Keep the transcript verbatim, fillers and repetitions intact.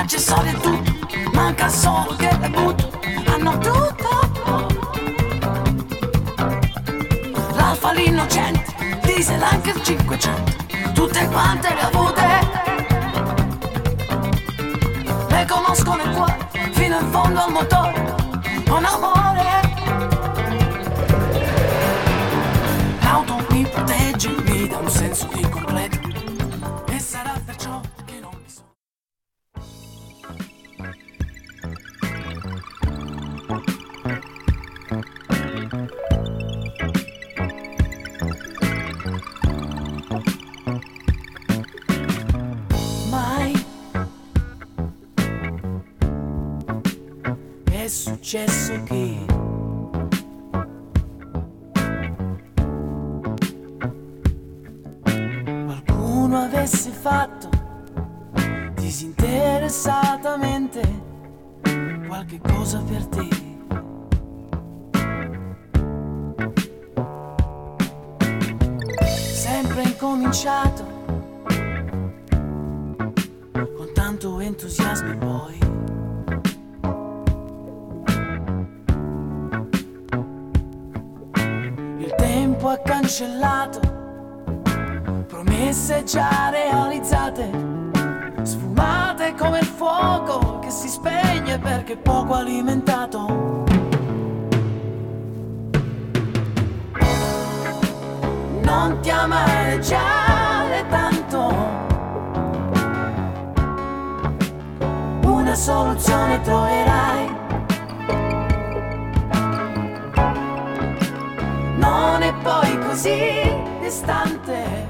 accessori e tutto, manca solo che le butto, hanno tutto. L'alfa, l'innocente, diesel anche il cinquecento, tutte quante le avute, le conosco nel cuore, fino in fondo al motore, un amore. L'auto mi protegge, mi dà un senso di completo, e sarà perciò che non mi so. È successo che qualcuno avesse fatto disinteressatamente qualche cosa per te. Sempre incominciato con tanto entusiasmo e poi ha cancellato promesse già realizzate, sfumate come il fuoco che si spegne perché poco alimentato. Non ti amareggiare tanto, una soluzione troverai. Non è poi così distante